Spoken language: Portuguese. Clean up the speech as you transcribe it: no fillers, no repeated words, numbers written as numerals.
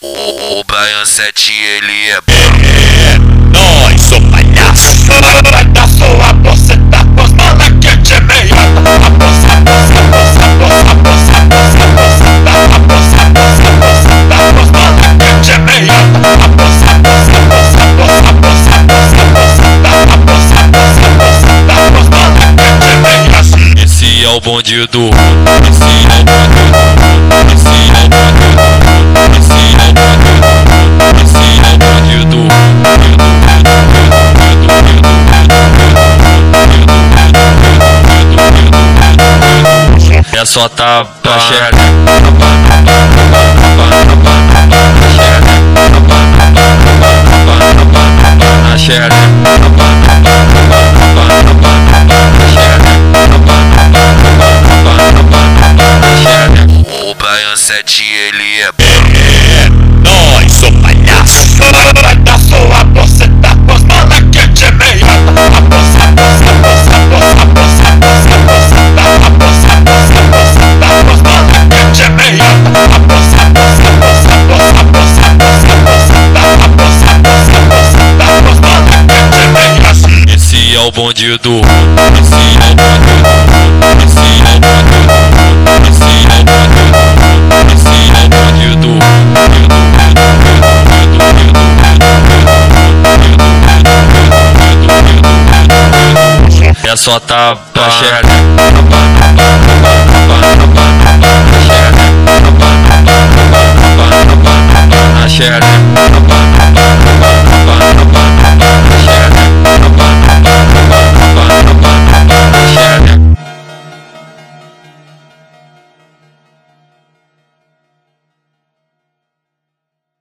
O Brian 7 ele é Nós, sou palhaço. Palhaço, a você tá com as malas quente é meia. A poça, a poça, a poça, a poça, a poça, a poça, a poça, a poça, a poça, a poça, tá com as malas quente é meia. A poça, a poça, a poça, a poça, a poça, a poça, a poça, a poça, a poça, a poça, tá com as malas quente é meia. Esse é o bonde do esse é o bonde do esse é o bonde do esse é o bonde do é só tapa na xereca, na xereca, o Brian 7 ele é Nós, sou palhaço. Palhaço, a você tá com as malas quente é meia. A poça, a poça, a poça, a poça, a poça, a poça, a poça, a poça, a poça, a poça, tá com as malas quente é meia. A poça, a poça, a poça, a poça, a poça, a poça, a poça, a poça, a poça, a poça, tá com as malas quente é meia. esse é o bonde do esse é o bonde do esse é o bonde do esse é o bonde do esse é o bonde do é só tapa na xereca.